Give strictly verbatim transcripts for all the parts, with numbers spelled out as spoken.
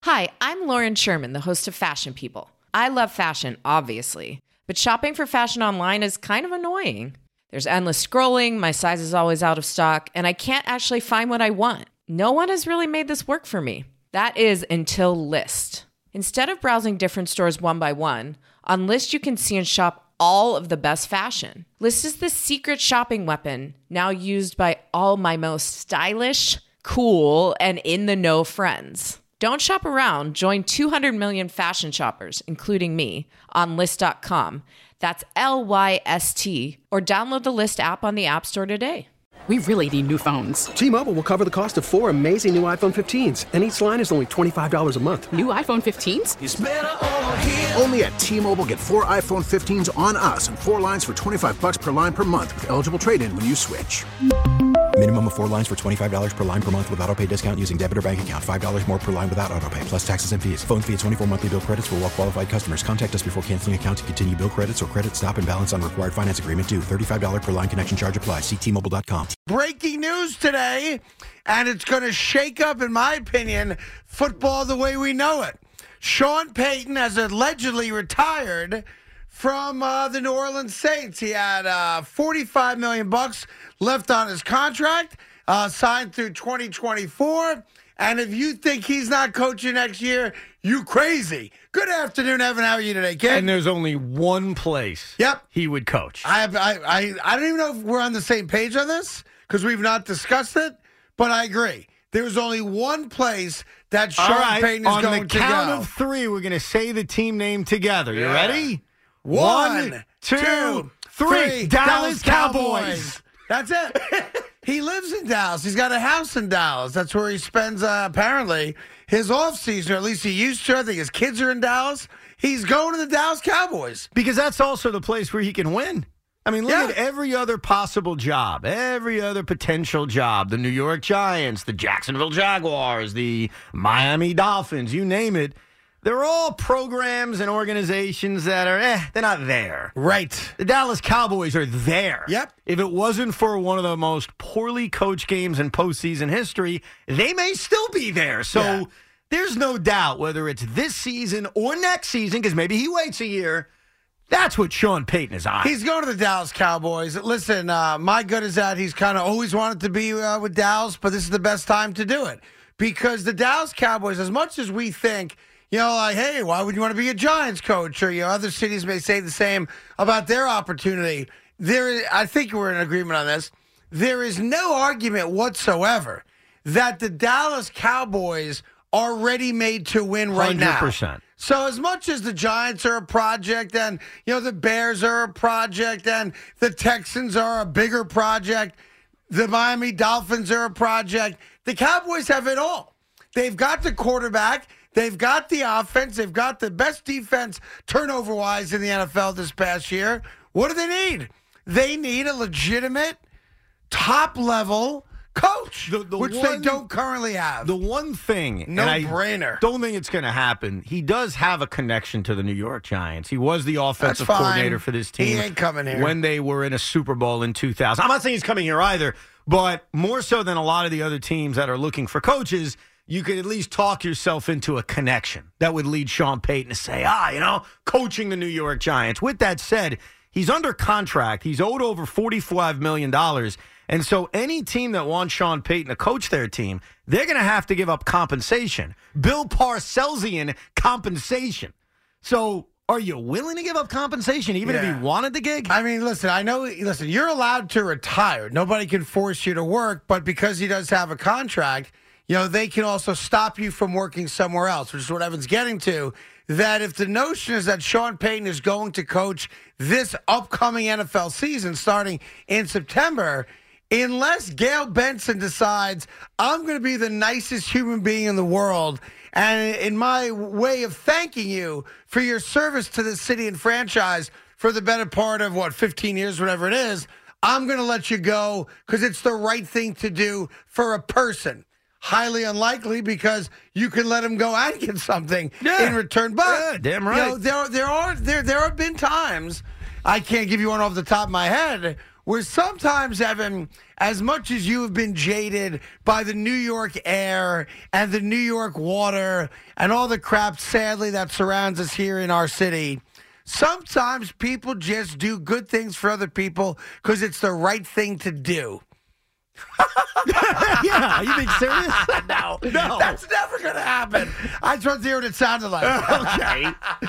Hi, I'm Lauren Sherman, the host of Fashion People. I love fashion, obviously, but shopping for fashion online is kind of annoying. There's endless scrolling, my size is always out of stock, and I can't actually find what I want. No one has really made this work for me. That is until Lyst. Instead of browsing different stores one by one, on Lyst you can see and shop all of the best fashion. Lyst is the secret shopping weapon, now used by all my most stylish, cool, and in-the-know friends. Don't shop around. Join two hundred million fashion shoppers, including me, on Lyst dot com. That's L Y S T. Or download the Lyst app on the App Store today. We really need new phones. T-Mobile will cover the cost of four amazing new iPhone fifteens, and each line is only twenty-five dollars a month. New iPhone fifteens? It's better over here. Only at T-Mobile, get four iPhone fifteens on us and four lines for twenty-five bucks per line per month with eligible trade-in when you switch. Minimum of four lines for twenty-five dollars per line per month with autopay discount using debit or bank account. five dollars more per line without autopay, plus taxes and fees. Phone fee at twenty-four monthly bill credits for well-qualified customers. Contact us before canceling account to continue bill credits or credit stop and balance on required finance agreement due. thirty-five dollars per line connection charge applies. See T Mobile dot com. Breaking news today, and it's going to shake up, in my opinion, football the way we know it. Sean Payton has allegedly retired from uh, the New Orleans Saints. He had uh, forty-five million bucks left on his contract, uh, signed through twenty twenty-four. And if you think he's not coaching next year, you crazy. Good afternoon, Evan. How are you today, kid? And there's only one place Yep. he would coach. I, have, I, I, I don't even know if we're on the same page on this because we've not discussed it, but I agree. There's only one place that Sean All right, Payton is on going the to count go. of three, we're going to say the team name together. You Yeah. ready? One, two, two, three. three. Dallas, Dallas Cowboys. Cowboys. That's it. He lives in Dallas. He's got a house in Dallas. That's where he spends, uh, apparently, his offseason, or at least he used to. I think his kids are in Dallas. He's going to the Dallas Cowboys. Because that's also the place where he can win. I mean, look Yeah. at every other possible job, every other potential job. The New York Giants, the Jacksonville Jaguars, the Miami Dolphins, you name it. They're all programs and organizations that are, eh, they're not there. Right. The Dallas Cowboys are there. Yep. If it wasn't for one of the most poorly coached games in postseason history, they may still be there. So Yeah. there's no doubt whether it's this season or next season, because maybe he waits a year, that's what Sean Payton is on. He's going to the Dallas Cowboys. Listen, uh, my gut is that he's kind of always wanted to be uh, with Dallas, but this is the best time to do it. Because the Dallas Cowboys, as much as we think, you know, like, hey, why would you want to be a Giants coach? Or, you know, other cities may say the same about their opportunity. There, is, I think we're in agreement on this. There is no argument whatsoever that the Dallas Cowboys are ready made to win right one hundred percent. now. So as much as the Giants are a project and, you know, the Bears are a project and the Texans are a bigger project, the Miami Dolphins are a project, the Cowboys have it all. They've got the quarterback. They've got the offense. They've got the best defense turnover-wise in the N F L this past year. What do they need? They need a legitimate, top-level coach, The- the which one- they don't currently have. The one thing, No and I brainer. don't think it's going to happen, he does have a connection to the New York Giants. He was the offensive That's fine. coordinator for this team. He ain't coming here. When they were in a Super Bowl in two thousand. I'm not saying he's coming here either, but more so than a lot of the other teams that are looking for coaches, you could at least talk yourself into a connection that would lead Sean Payton to say, ah, you know, coaching the New York Giants. With that said, he's under contract. He's owed over forty-five million dollars. And so any team that wants Sean Payton to coach their team, they're going to have to give up compensation. Bill Parcelsian compensation. So are you willing to give up compensation even if Yeah. he wanted the gig? I mean, listen, I know, listen, you're allowed to retire. Nobody can force you to work, but because he does have a contract, you know, they can also stop you from working somewhere else, which is what Evan's getting to, that if the notion is that Sean Payton is going to coach this upcoming N F L season starting in September, unless Gail Benson decides, I'm going to be the nicest human being in the world, and in my way of thanking you for your service to this city and franchise for the better part of, what, fifteen years, whatever it is, I'm going to let you go because it's the right thing to do for a person. Highly unlikely because you can let him go and get something Yeah. in return. But Yeah, damn right. you know, there, there are there there have been times, I can't give you one off the top of my head, where sometimes, Evan, as much as you have been jaded by the New York air and the New York water and all the crap, sadly, that surrounds us here in our city, sometimes people just do good things for other people because it's the right thing to do. Yeah, you being serious? No, No. that's never going to happen. I just want to hear what it sounded like. Okay.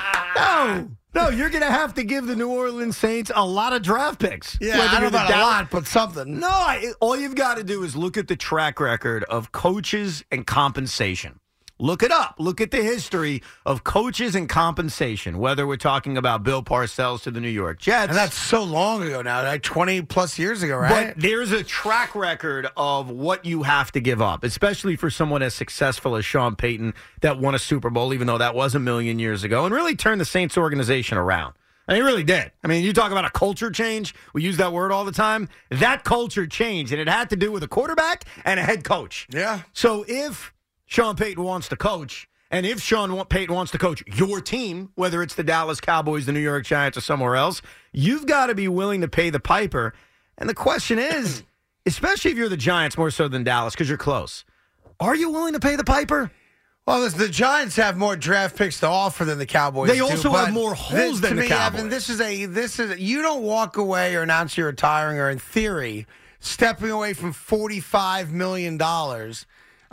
No. No, you're going to have to give the New Orleans Saints a lot of draft picks. Yeah, Whether I don't know you're the about a Dallas- lot, but something. No, I, all you've got to do is look at the track record of coaches and compensation. Look it up. Look at the history of coaches and compensation, whether we're talking about Bill Parcells to the New York Jets. And that's so long ago now, like twenty plus years ago, right? But there's a track record of what you have to give up, especially for someone as successful as Sean Payton that won a Super Bowl, even though that was a million years ago, and really turned the Saints organization around. And he really did. I mean, you talk about a culture change. We use that word all the time. That culture changed, and it had to do with a quarterback and a head coach. Yeah. So if Sean Payton wants to coach, and if Sean Payton wants to coach your team, whether it's the Dallas Cowboys, the New York Giants, or somewhere else, you've got to be willing to pay the piper. And the question is, especially if you're the Giants more so than Dallas, because you're close, are you willing to pay the piper? Well, listen, the Giants have more draft picks to offer than the Cowboys. They do, also but have more holes this, than to the me, Cowboys. Evan, this is a this is you don't walk away or announce you're retiring or in theory stepping away from forty-five million dollars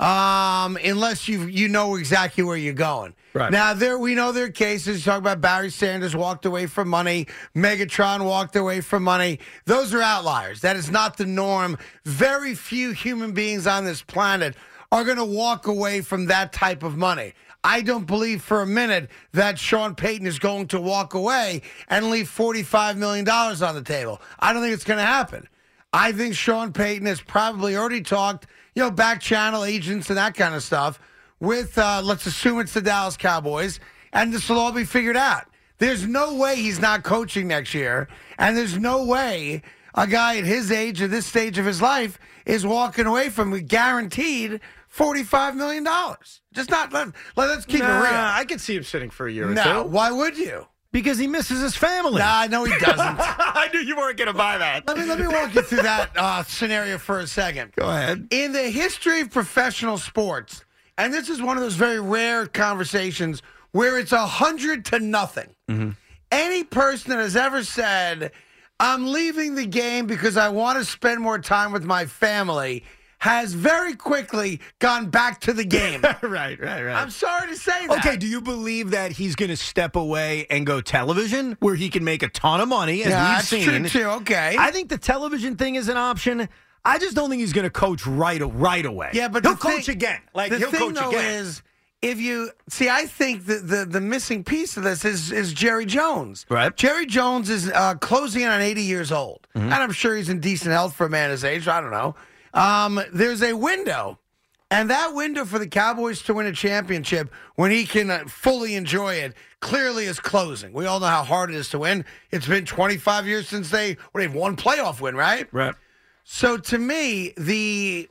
um, unless you you know exactly where you're going. Right. Now there we know there are cases. You talk about Barry Sanders walked away from money, Megatron walked away from money. Those are outliers. That is not the norm. Very few human beings on this planet are going to walk away from that type of money. I don't believe for a minute that Sean Payton is going to walk away and leave forty-five million dollars on the table. I don't think it's going to happen. I think Sean Payton has probably already talked, you know, back channel agents and that kind of stuff with, uh, let's assume it's the Dallas Cowboys, and this will all be figured out. There's no way he's not coaching next year, and there's no way a guy at his age, at this stage of his life, is walking away from a guaranteed forty-five million dollars. Just not, let, let, let's keep Nah, it real. I could see him sitting for a year or No, two. why would you? Because he misses his family. Nah, no, he doesn't. I knew you weren't going to buy that. Let me let me walk you through that uh, scenario for a second. Go ahead. In the history of professional sports, and this is one of those very rare conversations where it's a hundred to nothing. Mm-hmm. Any person that has ever said, "I'm leaving the game because I want to spend more time with my family," has very quickly gone back to the game. right, right, right. I'm sorry to say that. Okay, do you believe that he's going to step away and go television where he can make a ton of money, as Yeah, we've that's seen? true, too. Okay. I think the television thing is an option. I just don't think he's going to coach right right away. Yeah, but he'll the coach thing- again. Like the he'll thing, coach though, again. is if you see, I think the, the the missing piece of this is is Jerry Jones. Right. Jerry Jones is uh, closing in on eighty years old, Mm-hmm. and I'm sure he's in decent health for a man his age. I don't know. Um, there's a window, and that window for the Cowboys to win a championship when he can uh, fully enjoy it clearly is closing. We all know how hard it is to win. It's been twenty-five years since they well, they've won playoff win, right? Right. So to me, the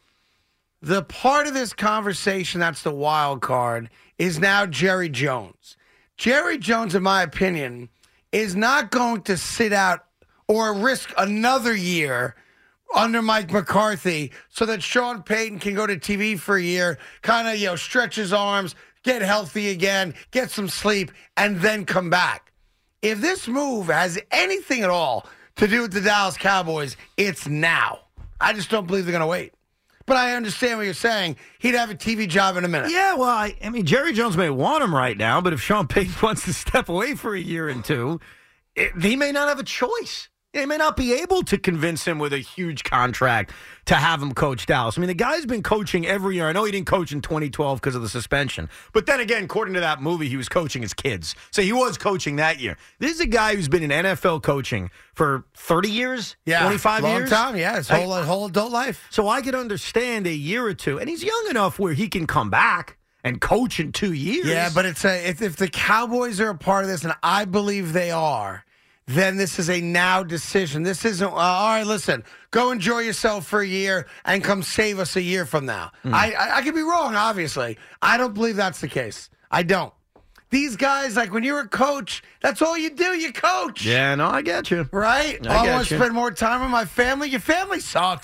the part of this conversation that's the wild card is now Jerry Jones. Jerry Jones, in my opinion, is not going to sit out or risk another year under Mike McCarthy so that Sean Payton can go to T V for a year, kind of, you know, stretch his arms, get healthy again, get some sleep, and then come back. If this move has anything at all to do with the Dallas Cowboys, it's now. I just don't believe they're going to wait. But I understand what you're saying. He'd have a T V job in a minute. Yeah, well, I, I mean, Jerry Jones may want him right now, but if Sean Payton wants to step away for a year and two, it, he may not have a choice. They may not be able to convince him with a huge contract to have him coach Dallas. I mean, the guy's been coaching every year. I know he didn't coach in twenty twelve because of the suspension. But then again, according to that movie, he was coaching his kids. So he was coaching that year. This is a guy who's been in N F L coaching for thirty years, Yeah, twenty-five long years. time, yeah. His whole, I- whole adult life. So I could understand a year or two. And he's young enough where he can come back and coach in two years. Yeah, but it's a, if, if the Cowboys are a part of this, and I believe they are, then this is a now decision. This isn't, uh, all right, listen, go enjoy yourself for a year and come save us a year from now. Mm. I, I I could be wrong, obviously. I don't believe that's the case. I don't. these guys, like when you're a coach, that's all you do. You coach. Yeah, no, I get you. Right? I I get want to you. spend more time with my family. Your family sucks.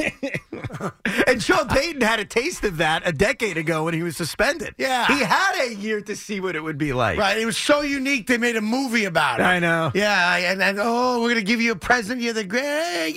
And Sean Payton had a taste of that a decade ago when he was suspended. Yeah. He had a year to see what it would be like. Right. It was so unique, they made a movie about it. I know. Yeah. And, and oh, we're going to give you a present. You're the great.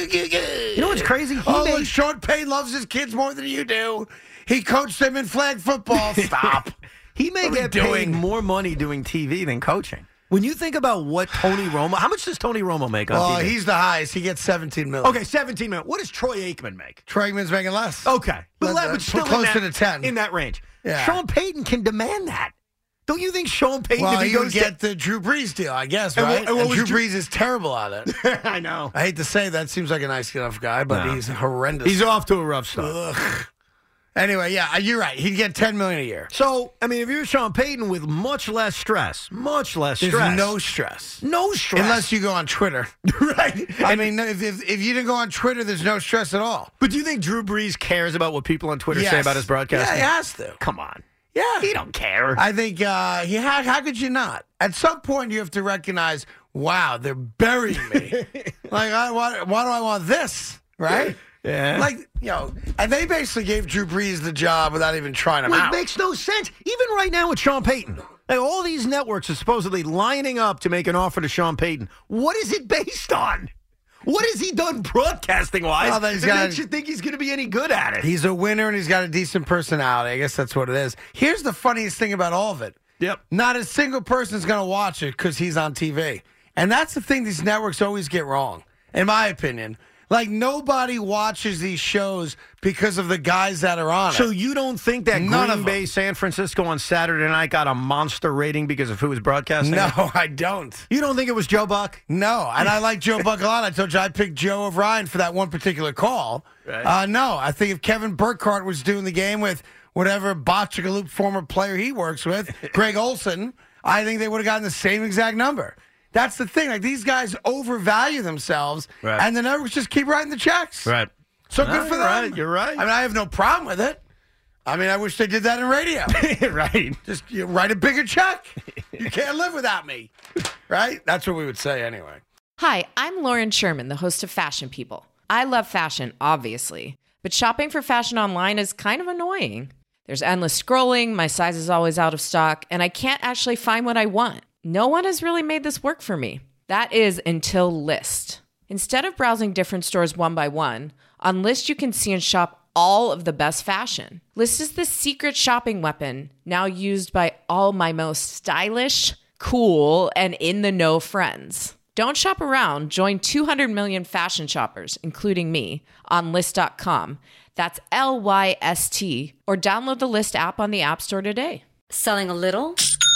You know what's crazy? He Oh, made- look, Sean Payton loves his kids more than you do. He coached them in flag football. Stop. He may What are we get paid doing? more money doing T V than coaching. When you think about what Tony Romo, how much does Tony Romo make on Oh, T V? he's the highest. He gets seventeen million. Okay, seventeen million. What does Troy Aikman make? Troy Aikman's making less. Okay, but, But, that uh, but still closer in that, to ten. in that range. Yeah. Sean Payton can demand that. Don't you think Sean Payton? Well, if he he would goes get the Drew Brees deal, I guess, And what- right? and And, what was Drew Drew- Brees is terrible at it. to, I know I hate to say that. Seems like a nice enough guy, but No. he's horrendous. he's off to a rough start. Ugh. Anyway, yeah, you're right. He'd get ten million a year. So, I mean, if you're Sean Payton with much less stress, much less There's stress, no stress. no stress, Unless you go on Twitter. right. I mean, if, if, if you didn't go on Twitter, there's no stress at all. But do you think Drew Brees cares about what people on Twitter say Yes. about his broadcasting? Yeah, he has to. Come on, Yeah. he don't care. I think uh, he had, how could you not? At some point, you have to recognize, wow, they're burying me. like, I, why, why do I want this? Right? Yeah. Like, you know, and they basically gave Drew Brees the job without even trying him Well, out. it makes no sense. Even right now with Sean Payton. Like, all these networks are supposedly lining up to make an offer to Sean Payton. What is it based on? What has he done broadcasting-wise Well, that he's that got- makes you think he's going to be any good at it? He's a winner and he's got a decent personality. I guess that's what it is. Here's the funniest thing about all of it. Yep. Not a single person's going to watch it because he's on T V. And that's the thing these networks always get wrong, in my opinion. Like, nobody watches these shows because of the guys that are on So it. you don't think that None Green of Bay, them. San Francisco on Saturday night got a monster rating because of who was broadcasting? No, it? I don't. You don't think it was Joe Buck? No, and I like Joe Buck a lot. I told you I picked Joe O'Brien for that one particular call. Right. Uh, no, I think if Kevin Burkhardt was doing the game with whatever Botchagaloop former player he works with, Greg Olson, I think they would have gotten the same exact number. That's the thing. Like, these guys overvalue themselves, Right. and the networks just keep writing the checks. Right. So No, good for you're them. right, you're right. I mean, I have no problem with it. I mean, I wish they did that in radio. right. Just you write a bigger check. You can't live without me. Right? That's what we would say anyway. Hi, I'm Lauren Sherman, the host of Fashion People. I love fashion, obviously, but shopping for fashion online is kind of annoying. There's endless scrolling, my size is always out of stock, and I can't actually find what I want. No one has really made this work for me. That is until List. Instead of browsing different stores one by one, on List you can see and shop all of the best fashion. List is the secret shopping weapon now used by all my most stylish, cool, and in-the-know friends. Don't shop around. Join two hundred million fashion shoppers, including me, on list dot com. That's L Y S T. Or download the List app on the App Store today. Selling a little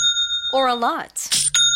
or a lot?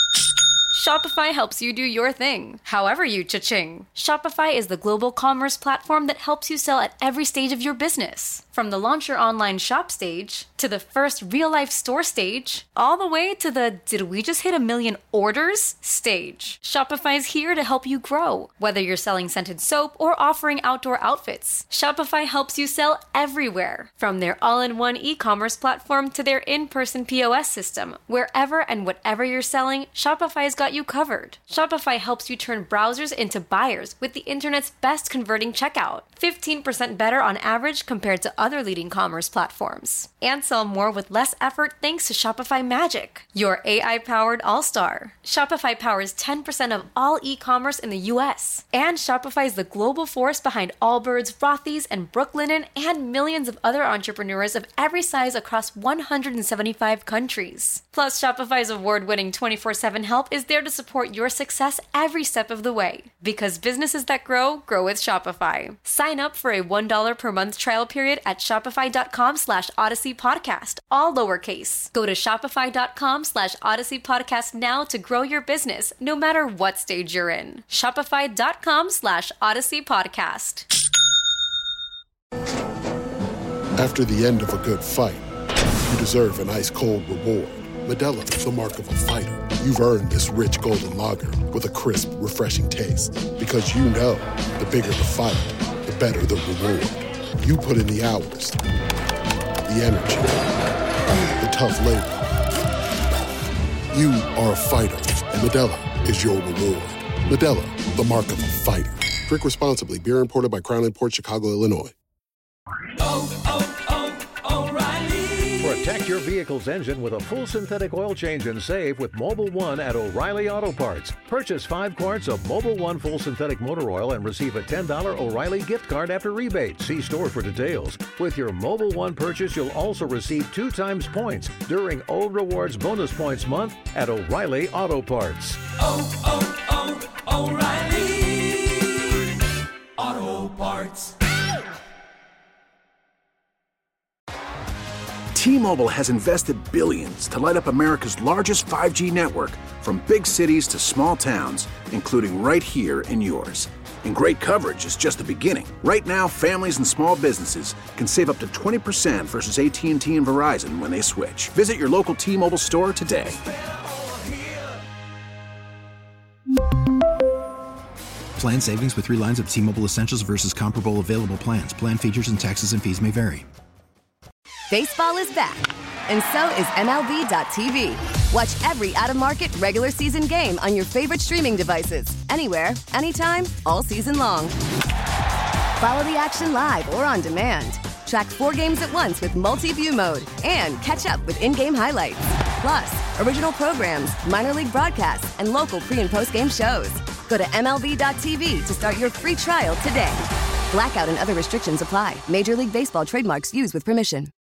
Shopify helps you do your thing, however you cha-ching. Shopify is the global commerce platform that helps you sell at every stage of your business. From the launch your online shop stage, to the first real-life store stage, all the way to the did we just hit a million orders stage. Shopify's here to help you grow. Whether you're selling scented soap or offering outdoor outfits, Shopify helps you sell everywhere. From their all-in-one e-commerce platform to their in-person P O S system, wherever and whatever you're selling, Shopify's got you covered. Shopify helps you turn browsers into buyers with the internet's best converting checkout. fifteen percent better on average compared to other leading commerce platforms. And sell more with less effort thanks to Shopify Magic, your A I-powered all-star. Shopify powers ten percent of all e-commerce in the U S. And Shopify is the global force behind Allbirds, Rothy's, and Brooklinen, and millions of other entrepreneurs of every size across one hundred seventy-five countries. Plus, Shopify's award-winning twenty-four seven help is there to support your success every step of the way. Because businesses that grow, grow with Shopify. Sign up for a one dollar per month trial period at shopify.com slash Odyssey Podcast, all lowercase. Go to shopify.com slash Odyssey Podcast now to grow your business, no matter what stage you're in. Shopify.com slash Odyssey Podcast. After the end of a good fight, you deserve an ice-cold reward. Modelo is the mark of a fighter. You've earned this rich golden lager with a crisp, refreshing taste. Because you know, the bigger the fight, the better the reward. You put in the hours, the energy, the tough labor. You are a fighter, and Modelo is your reward. Modelo, the mark of a fighter. Drink responsibly. Beer imported by Crown Imports, Chicago, Illinois. Oh, oh, oh, O'Reilly. Protect your vehicle's engine with a full synthetic oil change and save with Mobil one at O'Reilly Auto Parts. Purchase five quarts of Mobil one full synthetic motor oil and receive a ten dollars O'Reilly gift card after rebate. See store for details. With your Mobil one purchase, you'll also receive two times points during O Rewards Bonus Points Month at O'Reilly Auto Parts. Oh, oh, oh, O'Reilly Auto Parts. T-Mobile has invested billions to light up America's largest five G network, from big cities to small towns, including right here in yours. And great coverage is just the beginning. Right now, families and small businesses can save up to twenty percent versus A T and T and Verizon when they switch. Visit your local T-Mobile store today. Plan savings with three lines of T-Mobile Essentials versus comparable available plans. Plan features and taxes and fees may vary. Baseball is back, and so is M L B dot T V. Watch every out-of-market regular season game on your favorite streaming devices, anywhere, anytime, all season long. Follow the action live or on demand. Track four games at once with multi-view mode and catch up with in-game highlights. Plus, original programs, minor league broadcasts, and local pre- and post-game shows. Go to M L B dot T V to start your free trial today. Blackout and other restrictions apply. Major League Baseball trademarks used with permission.